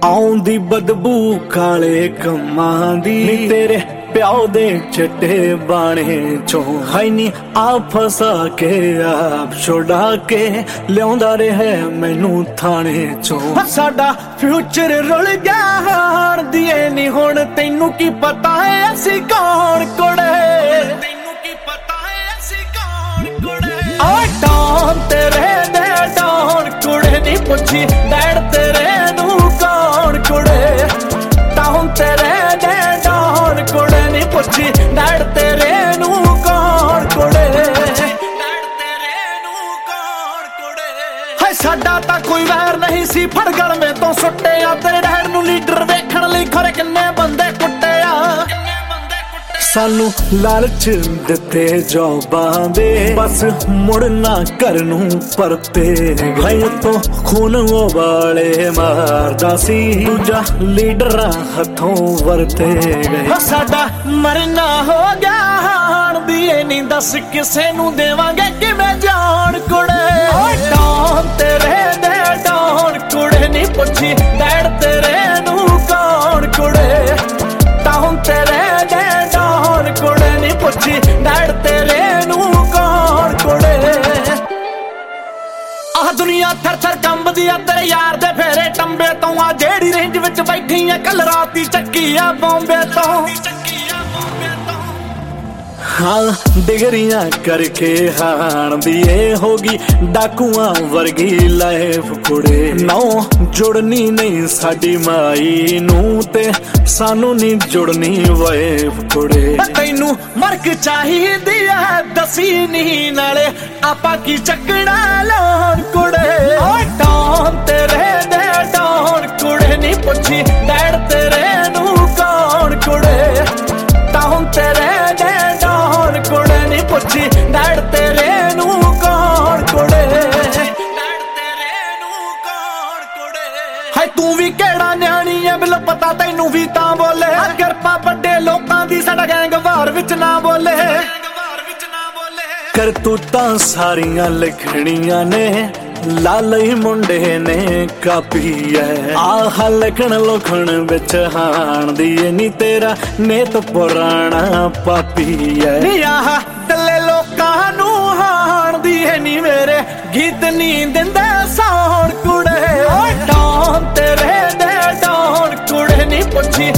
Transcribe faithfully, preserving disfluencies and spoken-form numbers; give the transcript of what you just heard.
ਆਉਂਦੀ ਬਦਬੂ ਕਾਲੇ ਕੰਮਾਂ ਦੀ ਨੀ ਤੇਰੇ ਪਿਓ ਦੇ ਚਿੱਟੇ ਬਾਣੇ ਚੋਂ ਹਾਈ ਨੀ ਆ ਫਸਾ ਕੇ ਆਪ ਛੁਡਾ ਕੇ ਲਿਆਉਂਦਾ ਰਿਹਾ ਮੈਨੂੰ ਥਾਣੇ ਚੋਂ। ਸਾਡਾ ਫਿਊਚਰ ਰੁਲ ਗਿਆ ਹਾਣ ਦੀਏ ਨੀ ਹੁਣ ਤੈਨੂੰ ਕੀ ਪਤਾ ਹੈ ਅਸੀਂ ਕੌਣ ਕੁੜੇ, ਤੈਨੂੰ ਕੀ ਪਤਾ ਹੈ ਅਸੀਂ ਕੌਣ ਕੁੜੇ। ਓਏ ਡੌਨ ਤੇਰੇ ਦੇ ਡੌਨ ਕੁੜੇ ਨੀ ਪੁੱਛੀ ਡੈਡ ਤੇਰੇ ਨੂੰ ਕੌਣ ਕੁੜੇ, ਡੌਨ ਤੇਰੇ ਦੇ ਡੌਨ ਕੁੜੇ ਨੀ ਪੁੱਛੀ ਡੈਡ ਤੇਰੇ ਨੂੰ ਕੌਣ ਕੁੜੇ, ਡੈਡ ਤੇਰੇ ਨੂੰ ਕੌਣ ਕੁੜੇ। ਹਾਏ ਸਾਡਾ ਤਾਂ ਕੋਈ ਵੈਰ ਨਹੀਂ ਸੀ ਫੜ ਗਲਵੇਂ ਤੋਂ ਸੁੱਟਿਆ, ਤੇਰੇ ਡੈਡ ਨੂੰ ਲੀਡਰ ਵੇਖਣ ਲਈ ਖਰੇ ਕਿੰਨੇ ਬੰਦੇ ਕੁੱਟਿਆ। ਸਾਨੂੰ ਲਾਲਚ ਦਿੱਤੇ ਜੋਬਾਂ ਦੇ ਬਸ ਮੁੜਨਾ ਘਰ ਨੂੰ ਪਰਤੇ ਗਏ ਤੋਂ ਖੂਨ ਵਾਲੇ ਮਾਰਦਾ ਸੀ ਦੂਜਾ ਲੀਡਰਾਂ ਹੱਥੋਂ ਵਰਤੇ ਗਏ। ਸਾਡਾ ਮਰਨਾ ਹੋ ਗਿਆ ਹਾਣ ਦੀਏ ਨੀ ਦੱਸ ਕਿਸੇ ਨੂੰ ਦੇਵਾਂਗੇ ਕਿਵੇਂ ਜਾਣ ਕੁੜੇ। ਓਏ ਡੌਨ ਤੇਰੇ ਦੇ ਡੌਨ ਕੁੜੇ ਨੀ ਪੁੱਛੀ ਡੈਡ ਤੇਰੇ ਨੂੰ ਕੌਣ ਕੁੜੇ, ਡੌਨ ਤੇਰੇ ਦੇ ਡੌਨ ਕੁੜੇ ਨੀ ਪੁੱਛੀ ਡੈਡ ਤੇਰੇ ਨੂੰ ਕੌਣ ਕੁੜੇ। ਆਹ ਦੁਨੀਆ ਥਰ ਥਰ ਕੰਬਦੀ ਆ ਤੇਰੇ ਯਾਰ ਦੇ ਫੇਰੇ ਟੰਬੇ ਤੋਂ, ਆ ਜਿਹੜੀ ਰੇਂਜ ਵਿੱਚ ਬੈਠੀ ਆ ਕੱਲ ਰਾਤੀ ਚੱਕੀ ਆ ਬੰਬੇ ਤੋਂ। ਹਾਂ ਡਿਗਰੀਆਂ ਕਰਕੇ ਹਾਣ ਦੀ ਏ ਹੋ ਗਈ ਡਾਕੂਆਂ ਵਰਗੀ ਲਾਈਫ ਕੁੜੇ। ਨੌ ਜੁੜਨੀ ਨਹੀਂ ਸਾਡੀ ਮਾਈ ਨੂੰ ਤੇ ਸਾਨੂੰ ਨੀ ਜੁੜਨੀ ਵਾਈਫ ਕੁੜੇ। ਤੈਨੂੰ ਮਰਕ ਚਾਹੀਦੀ ਐ ਦਸੀ ਨੀ ਨਾਲੇ ਆਪਾਂ ਕੀ ਚੱਕਣਾ ਲੋਨ ਕੁੜੇ। ਓਏ ਡੌਨ ਤੇਰੇ ਦੇ ਡੌਨ ਕੁੜੇ ਨੀ ਪੁੱਛੀ ਡੈਡ ਤੇਰੇ ਨੂੰ ਕੌਣ ਕੁੜੇ, ਡੌਨ ਤੇਰੇ ਦੇ ਡੌਨ ਕੁੜੇ ਨੀ ਪੁੱਛੀ ਡੈਡ ਤੇਰੇ ਨੂੰ ਕੌਣ ਕੁੜੇ, ਡੈਡ ਤੇਰੇ ਨੂੰ ਕੌਣ ਕੁੜੇ। ਹਾਏ ਤੂੰ ਵੀ ਕਿਹੜਾ ਨਿਆਣੀ ਐ ਬਿਲ ਪਤਾ ਤੈਨੂੰ ਵੀ ਤਾਂ ਬੋਲੇ, ਕਿਰਪਾ ਵੱਡੇ ਲੋਕਾਂ ਦੀ ਸਾਡਾ ਗੈਂਗ ਵਾਰ ਵਿੱਚ ਨਾ ਬੋਲੇ। ਕਰਤੂਤਾਂ ਸਾਰੀਆਂ ਲਿਖਣੀਆਂ ਨੇ ਲਾਲਈ ਮੁੰਡੇ ਨੇ ਕਾਪੀ ਐ, ਆਹ ਲਿਖਣ ਲੋਖਣ ਵਿੱਚ ਹਾਣ ਦੀ ਨੀ ਤੇਰਾ ਨੇਤ ਪੁਰਾਣਾ ਪਾਪੀ ਐ। ਨੀ ਆਹ ਦੱਲੇ ਲੋਕਾਂ ਨੂੰ ਹਾਣ ਦੀ ਨੀ ਮੇਰੇ ਗੀਤ ਨੀ ਦਿੰਦੇ ਸੌਣ ਕੁੜੇ। ਓਏ ਡੌਨ ਤੇਰੇ ਦੇ ਡੌਨ ਕੁੜੇ ਨੀ ਪੁੱਛੀ